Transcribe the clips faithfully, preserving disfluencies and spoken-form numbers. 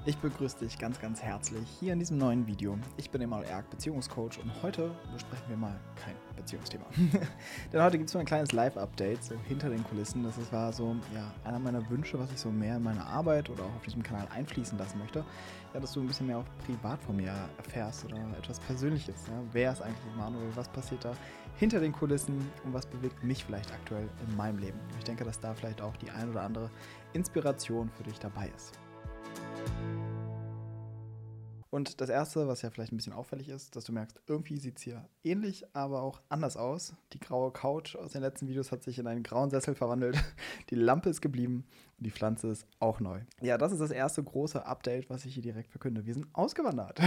Ich begrüße dich ganz, ganz herzlich hier in diesem neuen Video. Ich bin Emanuel Erk, Beziehungscoach, und heute besprechen wir mal kein Beziehungsthema. Denn heute gibt es so ein kleines Live-Update, so hinter den Kulissen. Das ist- war so ja, einer meiner Wünsche, was ich so mehr in meine Arbeit oder auch auf diesem Kanal einfließen lassen möchte. Ja, dass du ein bisschen mehr auch privat von mir erfährst oder etwas Persönliches. Ja? Wer ist eigentlich Emanuel? Was passiert da hinter den Kulissen und was bewegt mich vielleicht aktuell in meinem Leben? Ich denke, dass da vielleicht auch die ein oder andere Inspiration für dich dabei ist. Und das Erste, was ja vielleicht ein bisschen auffällig ist, dass du merkst, irgendwie sieht es hier ähnlich, aber auch anders aus. Die graue Couch aus den letzten Videos hat sich in einen grauen Sessel verwandelt. Die Lampe ist geblieben und die Pflanze ist auch neu. Ja, das ist das erste große Update, was ich hier direkt verkünde. Wir sind ausgewandert.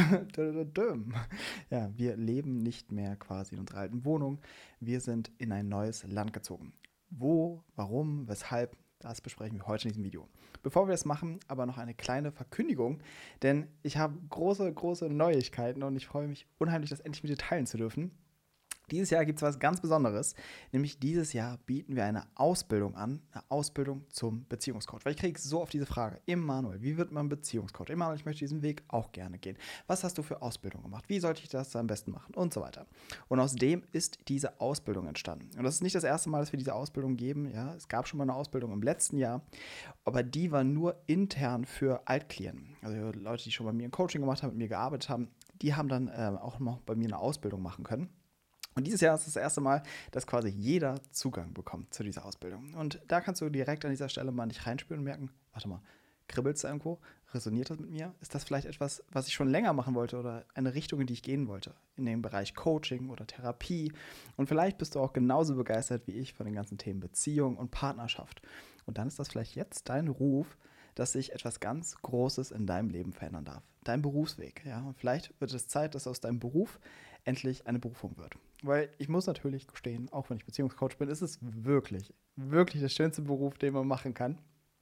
Ja, wir leben nicht mehr quasi in unserer alten Wohnung. Wir sind in ein neues Land gezogen. Wo, warum, weshalb? Das besprechen wir heute in diesem Video. Bevor wir das machen, aber noch eine kleine Verkündigung, denn ich habe große, große Neuigkeiten und ich freue mich unheimlich, das endlich mit dir teilen zu dürfen. Dieses Jahr gibt es was ganz Besonderes, nämlich dieses Jahr bieten wir eine Ausbildung an, eine Ausbildung zum Beziehungscoach. Weil ich kriege so oft diese Frage, Emanuel, wie wird man Beziehungscoach? Emanuel, ich möchte diesen Weg auch gerne gehen. Was hast du für Ausbildung gemacht? Wie sollte ich das am besten machen? Und so weiter. Und aus dem ist diese Ausbildung entstanden. Und das ist nicht das erste Mal, dass wir diese Ausbildung geben. Ja, es gab schon mal eine Ausbildung im letzten Jahr, aber die war nur intern für Altklienten. Also Leute, die schon bei mir ein Coaching gemacht haben, mit mir gearbeitet haben, die haben dann äh, auch noch bei mir eine Ausbildung machen können. Und dieses Jahr ist das erste Mal, dass quasi jeder Zugang bekommt zu dieser Ausbildung. Und da kannst du direkt an dieser Stelle mal nicht reinspüren und merken, warte mal, kribbelt es irgendwo? Resoniert das mit mir? Ist das vielleicht etwas, was ich schon länger machen wollte oder eine Richtung, in die ich gehen wollte? In dem Bereich Coaching oder Therapie. Und vielleicht bist du auch genauso begeistert wie ich von den ganzen Themen Beziehung und Partnerschaft. Und dann ist das vielleicht jetzt dein Ruf, dass sich etwas ganz Großes in deinem Leben verändern darf. Dein Berufsweg. Ja? Und vielleicht wird es Zeit, dass aus deinem Beruf endlich eine Berufung wird. Weil ich muss natürlich gestehen, auch wenn ich Beziehungscoach bin, ist es wirklich, wirklich der schönste Beruf, den man machen kann.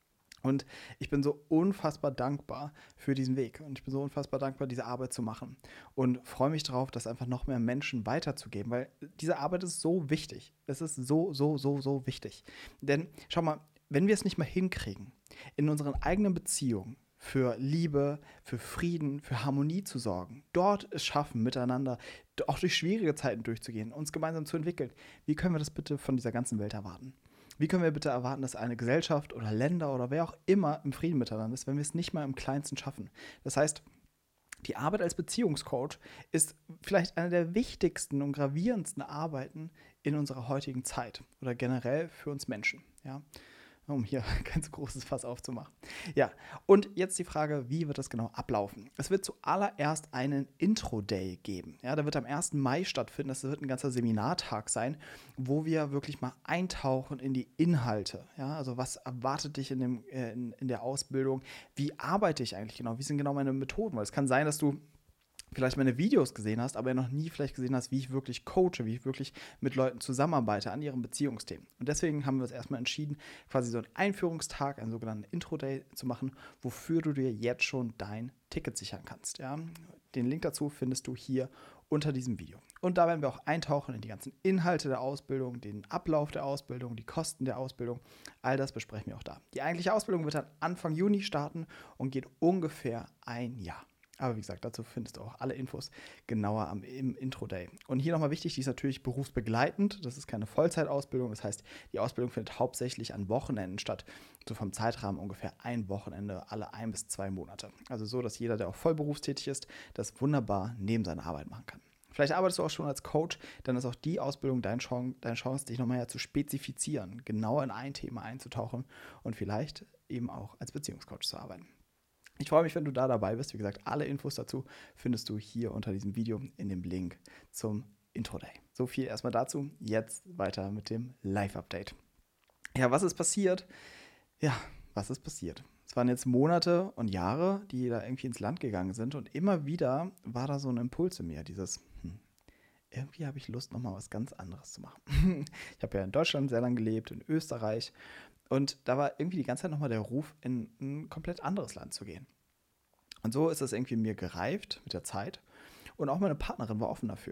Und ich bin so unfassbar dankbar für diesen Weg. Und ich bin so unfassbar dankbar, diese Arbeit zu machen. Und freue mich darauf, das einfach noch mehr Menschen weiterzugeben. Weil diese Arbeit ist so wichtig. Es ist so, so, so, so wichtig. Denn schau mal, wenn wir es nicht mehr hinkriegen, in unseren eigenen Beziehungen für Liebe, für Frieden, für Harmonie zu sorgen, dort es schaffen, miteinander auch durch schwierige Zeiten durchzugehen, uns gemeinsam zu entwickeln, wie können wir das bitte von dieser ganzen Welt erwarten? Wie können wir bitte erwarten, dass eine Gesellschaft oder Länder oder wer auch immer im Frieden miteinander ist, wenn wir es nicht mal im Kleinsten schaffen? Das heißt, die Arbeit als Beziehungscoach ist vielleicht eine der wichtigsten und gravierendsten Arbeiten in unserer heutigen Zeit oder generell für uns Menschen. Ja? Um hier ein ganz großes Fass aufzumachen. Ja, und jetzt die Frage, wie wird das genau ablaufen? Es wird zuallererst einen Intro-Day geben. Ja, der wird am ersten Mai stattfinden. Das wird ein ganzer Seminartag sein, wo wir wirklich mal eintauchen in die Inhalte. Ja, also was erwartet dich in, dem, äh, in, in der Ausbildung? Wie arbeite ich eigentlich genau? Wie sind genau meine Methoden? Weil es kann sein, dass du vielleicht meine Videos gesehen hast, aber noch nie vielleicht gesehen hast, wie ich wirklich coache, wie ich wirklich mit Leuten zusammenarbeite an ihren Beziehungsthemen. Und deswegen haben wir uns erstmal entschieden, quasi so einen Einführungstag, einen sogenannten Intro-Day zu machen, wofür du dir jetzt schon dein Ticket sichern kannst. Ja? Den Link dazu findest du hier unter diesem Video. Und da werden wir auch eintauchen in die ganzen Inhalte der Ausbildung, den Ablauf der Ausbildung, die Kosten der Ausbildung. All das besprechen wir auch da. Die eigentliche Ausbildung wird dann Anfang Juni starten und geht ungefähr ein Jahr. Aber wie gesagt, dazu findest du auch alle Infos genauer am, im Intro-Day. Und hier nochmal wichtig, die ist natürlich berufsbegleitend. Das ist keine Vollzeitausbildung. Das heißt, die Ausbildung findet hauptsächlich an Wochenenden statt. So vom Zeitrahmen ungefähr ein Wochenende alle ein bis zwei Monate. Also so, dass jeder, der auch voll berufstätig ist, das wunderbar neben seiner Arbeit machen kann. Vielleicht arbeitest du auch schon als Coach, dann ist auch die Ausbildung deine Chance, deine Chance dich nochmal zu spezifizieren, genauer in ein Thema einzutauchen und vielleicht eben auch als Beziehungscoach zu arbeiten. Ich freue mich, wenn du da dabei bist. Wie gesagt, alle Infos dazu findest du hier unter diesem Video in dem Link zum Intro-Day. So viel erstmal dazu. Jetzt weiter mit dem Live-Update. Ja, was ist passiert? Ja, was ist passiert? Es waren jetzt Monate und Jahre, die da irgendwie ins Land gegangen sind. Und immer wieder war da so ein Impuls in mir, dieses, hm, irgendwie habe ich Lust, nochmal was ganz anderes zu machen. Ich habe ja in Deutschland sehr lange gelebt, in Österreich. Und da war irgendwie die ganze Zeit nochmal der Ruf, in ein komplett anderes Land zu gehen. Und so ist das irgendwie mir gereift mit der Zeit. Und auch meine Partnerin war offen dafür.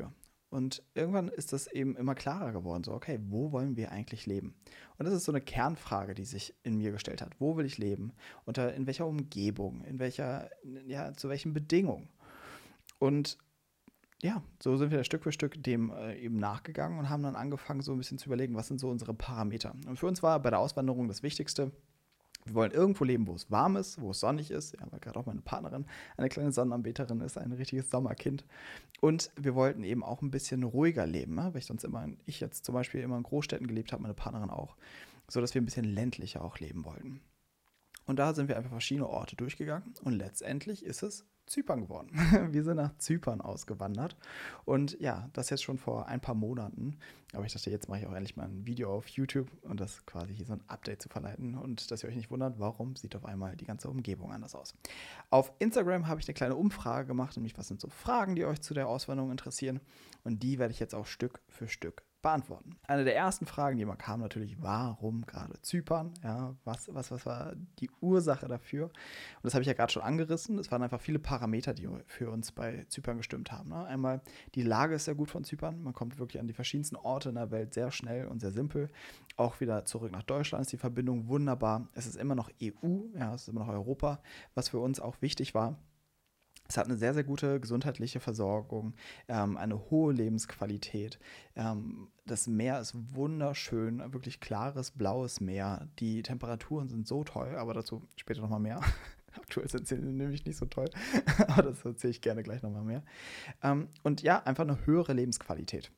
Und irgendwann ist das eben immer klarer geworden, so, okay, wo wollen wir eigentlich leben? Und das ist so eine Kernfrage, die sich in mir gestellt hat. Wo will ich leben? Unter, in welcher Umgebung? In welcher, ja, zu welchen Bedingungen? Und ja, so sind wir Stück für Stück dem äh, eben nachgegangen und haben dann angefangen, so ein bisschen zu überlegen, was sind so unsere Parameter. Und für uns war bei der Auswanderung das Wichtigste, wir wollen irgendwo leben, wo es warm ist, wo es sonnig ist. Ja, weil gerade auch meine Partnerin eine kleine Sonnenanbeterin ist, ein richtiges Sommerkind. Und wir wollten eben auch ein bisschen ruhiger leben, ne? Weil ich sonst immer, ich jetzt zum Beispiel immer in Großstädten gelebt habe, meine Partnerin auch. So dass wir ein bisschen ländlicher auch leben wollten. Und da sind wir einfach verschiedene Orte durchgegangen und letztendlich ist es Zypern geworden. Wir sind nach Zypern ausgewandert und ja, das jetzt schon vor ein paar Monaten. Aber ich dachte, jetzt mache ich auch endlich mal ein Video auf YouTube und das quasi hier so ein Update zu verleiten und dass ihr euch nicht wundert, warum sieht auf einmal die ganze Umgebung anders aus. Auf Instagram habe ich eine kleine Umfrage gemacht, nämlich was sind so Fragen, die euch zu der Auswanderung interessieren und die werde ich jetzt auch Stück für Stück beantworten. Eine der ersten Fragen, die immer kam, natürlich, warum gerade Zypern? Ja, was, was, was war die Ursache dafür? Und das habe ich ja gerade schon angerissen. Es waren einfach viele Parameter, die für uns bei Zypern gestimmt haben. Ne? Einmal, die Lage ist sehr gut von Zypern. Man kommt wirklich an die verschiedensten Orte in der Welt sehr schnell und sehr simpel. Auch wieder zurück nach Deutschland ist die Verbindung wunderbar. Es ist immer noch E U, ja, es ist immer noch Europa, was für uns auch wichtig war. Es hat eine sehr, sehr gute gesundheitliche Versorgung, ähm, eine hohe Lebensqualität. Ähm, das Meer ist wunderschön, wirklich klares, blaues Meer. Die Temperaturen sind so toll, aber dazu später nochmal mehr. Aktuell sind sie nämlich nicht so toll, aber das erzähle ich gerne gleich nochmal mehr. Ähm, und ja, einfach eine höhere Lebensqualität.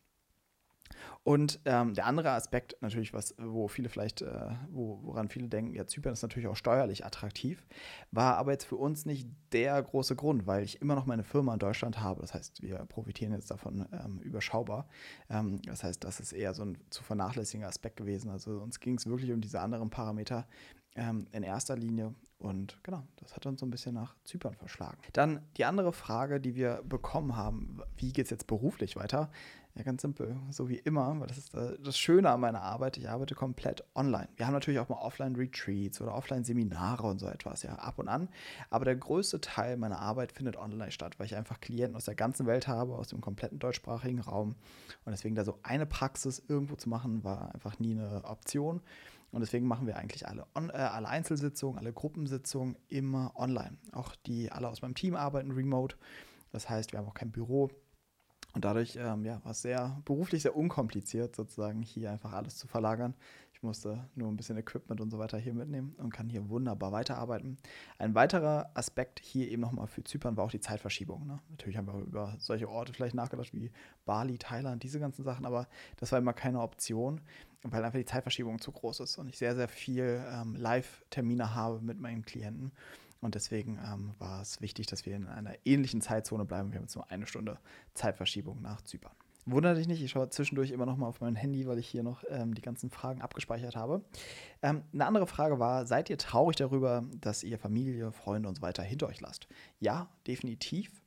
Und ähm, der andere Aspekt natürlich, was, wo viele vielleicht, äh, wo, woran viele denken, ja, Zypern ist natürlich auch steuerlich attraktiv, war aber jetzt für uns nicht der große Grund, weil ich immer noch meine Firma in Deutschland habe. Das heißt, wir profitieren jetzt davon ähm, überschaubar. Ähm, das heißt, das ist eher so ein zu vernachlässigender Aspekt gewesen. Also uns ging es wirklich um diese anderen Parameter ähm, in erster Linie. Und genau, das hat uns so ein bisschen nach Zypern verschlagen. Dann die andere Frage, die wir bekommen haben, wie geht es jetzt beruflich weiter? Ja, ganz simpel, so wie immer, weil das ist äh, das Schöne an meiner Arbeit, ich arbeite komplett online. Wir haben natürlich auch mal Offline-Retreats oder Offline-Seminare und so etwas, ja, ab und an. Aber der größte Teil meiner Arbeit findet online statt, weil ich einfach Klienten aus der ganzen Welt habe, aus dem kompletten deutschsprachigen Raum. Und deswegen da so eine Praxis irgendwo zu machen, war einfach nie eine Option. Und deswegen machen wir eigentlich alle, on, äh, alle Einzelsitzungen, alle Gruppensitzungen immer online. Auch die alle aus meinem Team arbeiten remote. Das heißt, wir haben auch kein Büro. Und dadurch ähm, ja, war es sehr beruflich sehr unkompliziert, sozusagen hier einfach alles zu verlagern. Ich musste nur ein bisschen Equipment und so weiter hier mitnehmen und kann hier wunderbar weiterarbeiten. Ein weiterer Aspekt hier eben nochmal für Zypern war auch die Zeitverschiebung. Ne? Natürlich haben wir über solche Orte vielleicht nachgedacht wie Bali, Thailand, diese ganzen Sachen, aber das war immer keine Option, weil einfach die Zeitverschiebung zu groß ist und ich sehr, sehr viel ähm, Live-Termine habe mit meinen Klienten. Und deswegen ähm, war es wichtig, dass wir in einer ähnlichen Zeitzone bleiben. Wir haben jetzt nur eine Stunde Zeitverschiebung nach Zypern. Wundert dich nicht, ich schaue zwischendurch immer noch mal auf mein Handy, weil ich hier noch ähm, die ganzen Fragen abgespeichert habe. Ähm, eine andere Frage war, seid ihr traurig darüber, dass ihr Familie, Freunde und so weiter hinter euch lasst? Ja, definitiv.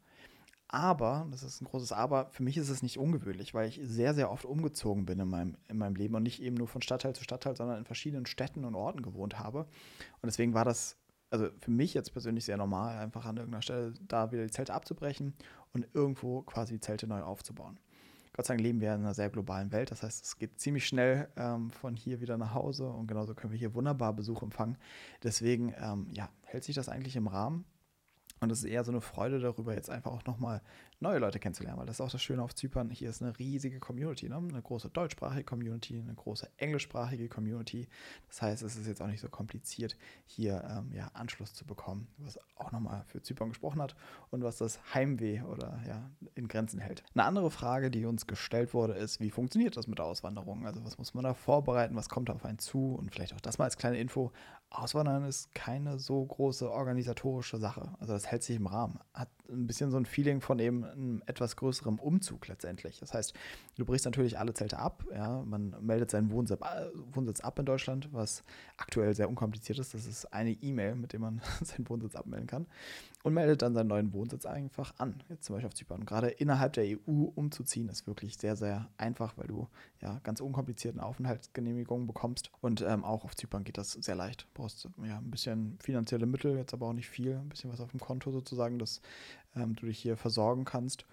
Aber, das ist ein großes Aber, für mich ist es nicht ungewöhnlich, weil ich sehr, sehr oft umgezogen bin in meinem, in meinem Leben und nicht eben nur von Stadtteil zu Stadtteil, sondern in verschiedenen Städten und Orten gewohnt habe. Und deswegen war das also für mich jetzt persönlich sehr normal, einfach an irgendeiner Stelle da wieder die Zelte abzubrechen und irgendwo quasi die Zelte neu aufzubauen. Gott sei Dank leben wir in einer sehr globalen Welt, das heißt, es geht ziemlich schnell ähm, von hier wieder nach Hause und genauso können wir hier wunderbar Besuch empfangen. Deswegen ähm, ja, hält sich das eigentlich im Rahmen. Und es ist eher so eine Freude darüber, jetzt einfach auch nochmal neue Leute kennenzulernen, weil das ist auch das Schöne auf Zypern. Hier ist eine riesige Community, ne? Eine große deutschsprachige Community, eine große englischsprachige Community. Das heißt, es ist jetzt auch nicht so kompliziert, hier ähm, ja, Anschluss zu bekommen, was auch nochmal für Zypern gesprochen hat und was das Heimweh oder ja, in Grenzen hält. Eine andere Frage, die uns gestellt wurde, ist, wie funktioniert das mit der Auswanderung? Also was muss man da vorbereiten, was kommt auf einen zu? Und vielleicht auch das mal als kleine Info. Auswandern ist keine so große organisatorische Sache. Also das hält sich im Rahmen. Hat ein bisschen so ein Feeling von eben einem etwas größerem Umzug letztendlich. Das heißt, du brichst natürlich alle Zelte ab. Ja, man meldet seinen Wohnsitz, Wohnsitz ab in Deutschland, was aktuell sehr unkompliziert ist. Das ist eine E-Mail, mit der man seinen Wohnsitz abmelden kann. Und meldet dann seinen neuen Wohnsitz einfach an. Jetzt zum Beispiel auf Zypern. Und gerade innerhalb der E U umzuziehen ist wirklich sehr, sehr einfach, weil du ja ganz unkomplizierten Aufenthaltsgenehmigungen bekommst. Und ähm, auch auf Zypern geht das sehr leicht. Du brauchst ja ein bisschen finanzielle Mittel, jetzt aber auch nicht viel. Ein bisschen was auf dem Konto sozusagen, dass ähm, du dich hier versorgen kannst.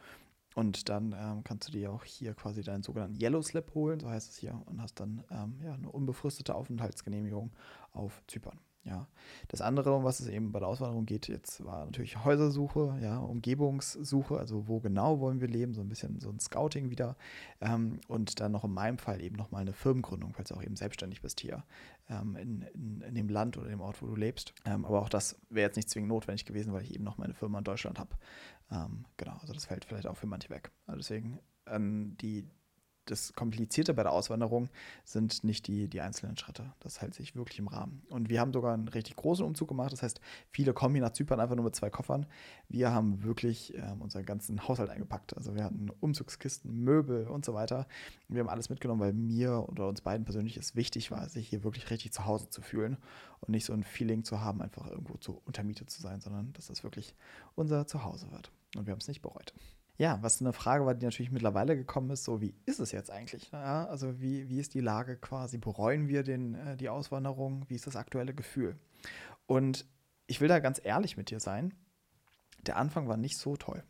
Und dann ähm, kannst du dir auch hier quasi deinen sogenannten Yellow Slip holen, so heißt es hier, und hast dann ähm, ja, eine unbefristete Aufenthaltsgenehmigung auf Zypern. Ja. Das andere, um was es eben bei der Auswanderung geht, jetzt war natürlich Häusersuche, ja, Umgebungssuche, also wo genau wollen wir leben, so ein bisschen so ein Scouting wieder. Ähm, und dann noch in meinem Fall eben nochmal eine Firmengründung, falls du auch eben selbstständig bist hier ähm, in, in, in dem Land oder dem Ort, wo du lebst. Ähm, aber auch das wäre jetzt nicht zwingend notwendig gewesen, weil ich eben noch meine Firma in Deutschland habe. Ähm, genau, also das fällt vielleicht auch für manche weg. Also deswegen, ähm, die, das Komplizierte bei der Auswanderung sind nicht die, die einzelnen Schritte. Das hält sich wirklich im Rahmen. Und wir haben sogar einen richtig großen Umzug gemacht. Das heißt, viele kommen hier nach Zypern einfach nur mit zwei Koffern. Wir haben wirklich ähm, unseren ganzen Haushalt eingepackt. Also wir hatten Umzugskisten, Möbel und so weiter. Und wir haben alles mitgenommen, weil mir oder uns beiden persönlich es wichtig war, sich hier wirklich richtig zu Hause zu fühlen und nicht so ein Feeling zu haben, einfach irgendwo zu untermietet zu sein, sondern dass das wirklich unser Zuhause wird. Und wir haben es nicht bereut. Ja, was eine Frage war, die natürlich mittlerweile gekommen ist, so wie ist es jetzt eigentlich? Ja, also wie, wie ist die Lage quasi? Bereuen wir den, äh, die Auswanderung? Wie ist das aktuelle Gefühl? Und ich will da ganz ehrlich mit dir sein. Der Anfang war nicht so toll.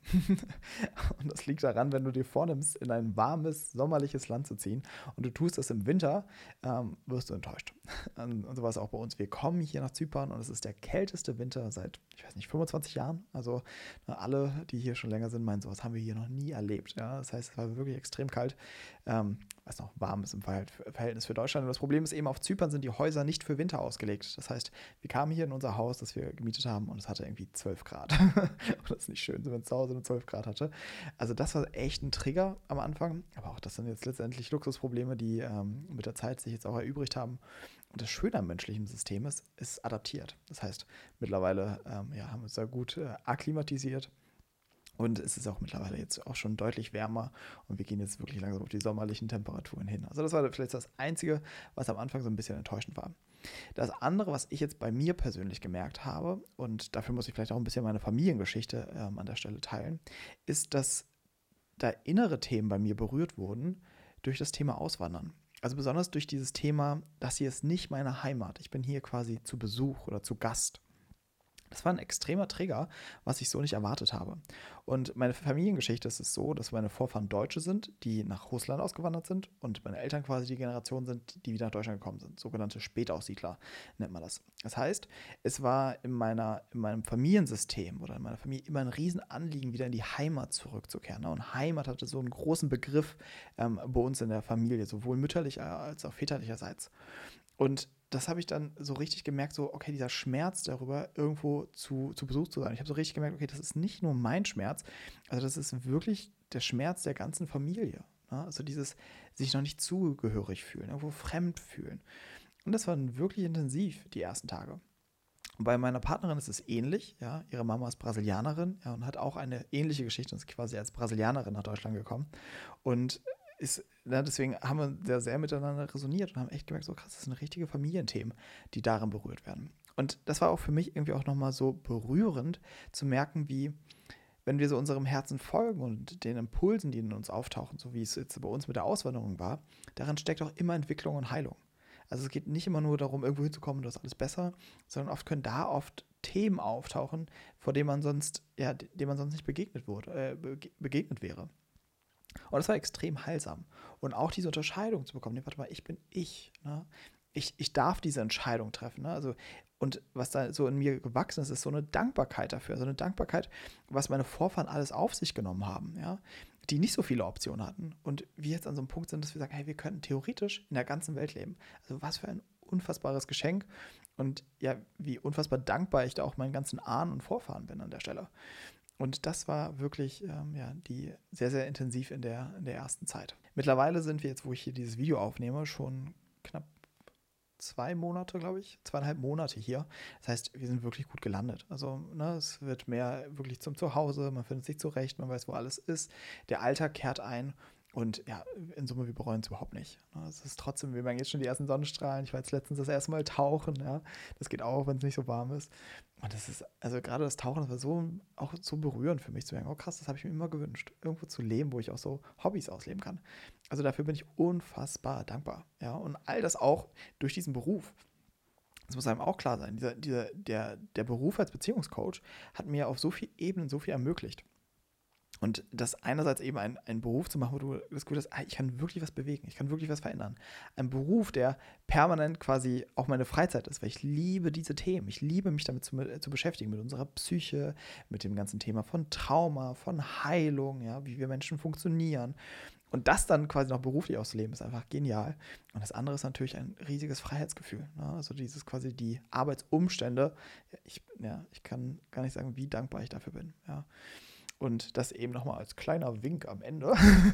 Und das liegt daran, wenn du dir vornimmst, in ein warmes, sommerliches Land zu ziehen und du tust das im Winter, ähm, wirst du enttäuscht. Und so war es auch bei uns. Wir kommen hier nach Zypern und es ist der kälteste Winter seit, ich weiß nicht, fünfundzwanzig Jahren. Also ne, alle, die hier schon länger sind, meinen, sowas haben wir hier noch nie erlebt. Ja? Das heißt, es war wirklich extrem kalt. Ähm, was noch warm ist im Verhältnis für Deutschland. Und das Problem ist eben, auf Zypern sind die Häuser nicht für Winter ausgelegt. Das heißt, wir kamen hier in unser Haus, das wir gemietet haben, und es hatte irgendwie zwölf Grad. Und das ist nicht schön, so wenn es zu Hause nur zwölf Grad hatte. Also das war echt ein Trigger am Anfang. Aber auch das sind jetzt letztendlich Luxusprobleme, die ähm, mit der Zeit sich jetzt auch erübrigt haben. Und das Schöne am menschlichen System ist, es ist adaptiert. Das heißt, mittlerweile ähm, ja, haben wir uns da gut äh, akklimatisiert. Und es ist auch mittlerweile jetzt auch schon deutlich wärmer und wir gehen jetzt wirklich langsam auf die sommerlichen Temperaturen hin. Also das war vielleicht das Einzige, was am Anfang so ein bisschen enttäuschend war. Das andere, was ich jetzt bei mir persönlich gemerkt habe, und dafür muss ich vielleicht auch ein bisschen meine Familiengeschichte ähm, an der Stelle teilen, ist, dass da innere Themen bei mir berührt wurden durch das Thema Auswandern. Also besonders durch dieses Thema, das hier ist nicht meine Heimat. Ich bin hier quasi zu Besuch oder zu Gast. Das war ein extremer Trigger, was ich so nicht erwartet habe. Und meine Familiengeschichte ist es so, dass meine Vorfahren Deutsche sind, die nach Russland ausgewandert sind und meine Eltern quasi die Generation sind, die wieder nach Deutschland gekommen sind. Sogenannte Spätaussiedler nennt man das. Das heißt, es war in, meiner, in meinem Familiensystem oder in meiner Familie immer ein Riesenanliegen, wieder in die Heimat zurückzukehren. Und Heimat hatte so einen großen Begriff ähm, bei uns in der Familie, sowohl mütterlich als auch väterlicherseits. Und das habe ich dann so richtig gemerkt, so, okay, dieser Schmerz darüber, irgendwo zu, zu Besuch zu sein. Ich habe so richtig gemerkt, okay, das ist nicht nur mein Schmerz, also das ist wirklich der Schmerz der ganzen Familie. Ne? Also dieses sich noch nicht zugehörig fühlen, irgendwo fremd fühlen. Und das war wirklich intensiv, die ersten Tage. Und bei meiner Partnerin ist es ähnlich, ja, ihre Mama ist Brasilianerin, ja, und hat auch eine ähnliche Geschichte und ist quasi als Brasilianerin nach Deutschland gekommen. Und ist, ja, deswegen haben wir sehr, sehr miteinander resoniert und haben echt gemerkt, so krass, das sind richtige Familienthemen, die darin berührt werden. Und das war auch für mich irgendwie auch nochmal so berührend zu merken, wie, wenn wir so unserem Herzen folgen und den Impulsen, die in uns auftauchen, so wie es jetzt bei uns mit der Auswanderung war, darin steckt auch immer Entwicklung und Heilung. Also es geht nicht immer nur darum, irgendwo hinzukommen und das ist alles besser, sondern oft können da oft Themen auftauchen, vor denen man sonst, ja, dem man sonst nicht begegnet wurde, äh, begegnet wäre. Und das war extrem heilsam. Und auch diese Unterscheidung zu bekommen, nee, warte mal, ich bin ich. Ne? Ich, ich darf diese Entscheidung treffen. Ne? Also, und was da so in mir gewachsen ist, ist so eine Dankbarkeit dafür. So eine Dankbarkeit, was meine Vorfahren alles auf sich genommen haben, ja? Die nicht so viele Optionen hatten. Und wir jetzt an so einem Punkt sind, dass wir sagen, hey, wir könnten theoretisch in der ganzen Welt leben. Also was für ein unfassbares Geschenk. Und ja, wie unfassbar dankbar ich da auch meinen ganzen Ahnen und Vorfahren bin an der Stelle. Und das war wirklich ähm, ja, die sehr, sehr intensiv in der, in der ersten Zeit. Mittlerweile sind wir jetzt, wo ich hier dieses Video aufnehme, schon knapp zwei Monate, glaube ich, zweieinhalb Monate hier. Das heißt, wir sind wirklich gut gelandet. Also ne, es wird mehr wirklich zum Zuhause, man findet sich zurecht, man weiß, wo alles ist. Der Alltag kehrt ein. Und ja, in Summe, wir bereuen es überhaupt nicht. Es ist trotzdem, wir merken jetzt schon die ersten Sonnenstrahlen. Ich war jetzt letztens das erste Mal tauchen. Ja. Das geht auch, wenn es nicht so warm ist. Und das ist, also gerade das Tauchen, das war so, auch so berührend für mich zu merken, oh krass, das habe ich mir immer gewünscht. Irgendwo zu leben, wo ich auch so Hobbys ausleben kann. Also dafür bin ich unfassbar dankbar. Ja. Und all das auch durch diesen Beruf. Das muss einem auch klar sein. Dieser, dieser, der, der Beruf als Beziehungscoach hat mir auf so vielen Ebenen so viel ermöglicht. Und das einerseits eben ein, ein Beruf zu machen, wo du das Gefühl hast, ah, ich kann wirklich was bewegen, ich kann wirklich was verändern. Ein Beruf, der permanent quasi auch meine Freizeit ist, weil ich liebe diese Themen. Ich liebe mich damit zu, zu beschäftigen, mit unserer Psyche, mit dem ganzen Thema von Trauma, von Heilung, ja, wie wir Menschen funktionieren. Und das dann quasi noch beruflich auszuleben, ist einfach genial. Und das andere ist natürlich ein riesiges Freiheitsgefühl. Ne? Also dieses quasi die Arbeitsumstände. Ich, ja, ich kann gar nicht sagen, wie dankbar ich dafür bin. Ja. Und das eben nochmal als kleiner Wink am Ende,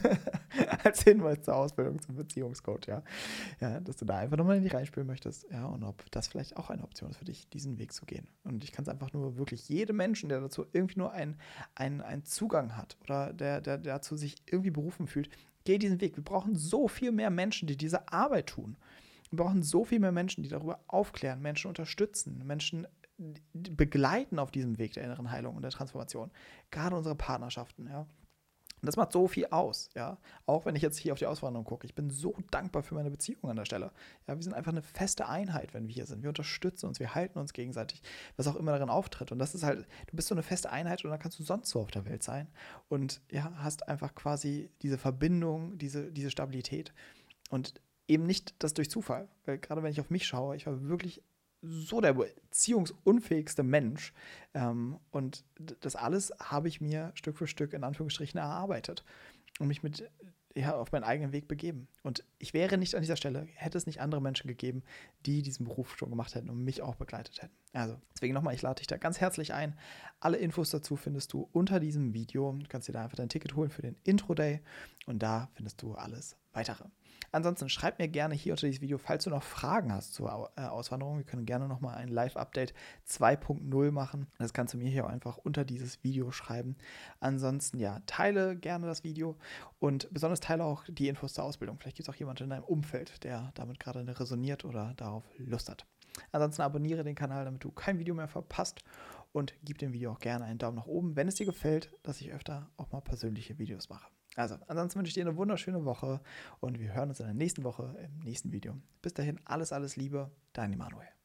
als Hinweis zur Ausbildung zum Beziehungscoach, ja. Ja, dass du da einfach nochmal in die reinspielen möchtest, ja, und ob das vielleicht auch eine Option ist für dich, diesen Weg zu gehen. Und ich kann es einfach nur wirklich jedem Menschen, der dazu irgendwie nur einen, einen, einen Zugang hat oder der, der, der dazu sich irgendwie berufen fühlt, geh diesen Weg. Wir brauchen so viel mehr Menschen, die diese Arbeit tun. Wir brauchen so viel mehr Menschen, die darüber aufklären, Menschen unterstützen, Menschen begleiten auf diesem Weg der inneren Heilung und der Transformation. Gerade unsere Partnerschaften, ja. Und das macht so viel aus, ja. Auch wenn ich jetzt hier auf die Auswanderung gucke. Ich bin so dankbar für meine Beziehung an der Stelle. Ja, wir sind einfach eine feste Einheit, wenn wir hier sind. Wir unterstützen uns, wir halten uns gegenseitig, was auch immer darin auftritt. Und das ist halt, du bist so eine feste Einheit und dann kannst du sonst so auf der Welt sein. Und ja, hast einfach quasi diese Verbindung, diese, diese Stabilität. Und eben nicht das durch Zufall. Weil gerade wenn ich auf mich schaue, ich war wirklich so der beziehungsunfähigste Mensch. Ähm, und das alles habe ich mir Stück für Stück in Anführungsstrichen erarbeitet und mich mit, ja, auf meinen eigenen Weg begeben. Und ich wäre nicht an dieser Stelle, hätte es nicht andere Menschen gegeben, die diesen Beruf schon gemacht hätten und mich auch begleitet hätten. Also deswegen nochmal, ich lade dich da ganz herzlich ein. Alle Infos dazu findest du unter diesem Video. Du kannst dir da einfach dein Ticket holen für den Intro-Day und da findest du alles Weitere. Ansonsten schreib mir gerne hier unter dieses Video, falls du noch Fragen hast zur Auswanderung. Wir können gerne nochmal ein Live-Update zwei Punkt null machen. Das kannst du mir hier auch einfach unter dieses Video schreiben. Ansonsten, ja, teile gerne das Video und besonders teile auch die Infos zur Ausbildung. Vielleicht gibt es auch jemanden in deinem Umfeld, der damit gerade resoniert oder darauf Lust hat. Ansonsten abonniere den Kanal, damit du kein Video mehr verpasst und gib dem Video auch gerne einen Daumen nach oben, wenn es dir gefällt, dass ich öfter auch mal persönliche Videos mache. Also, ansonsten wünsche ich dir eine wunderschöne Woche und wir hören uns in der nächsten Woche im nächsten Video. Bis dahin, alles, alles Liebe, dein Emanuel.